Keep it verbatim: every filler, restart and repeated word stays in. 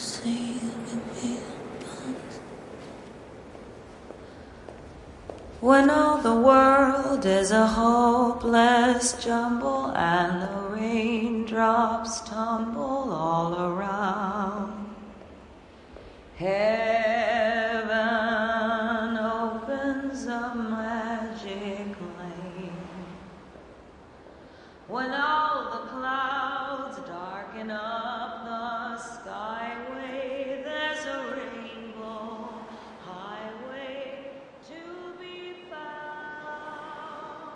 say you can be the boss. When all the world is a hopeless jumble and the raindrops tumble all around. Hey.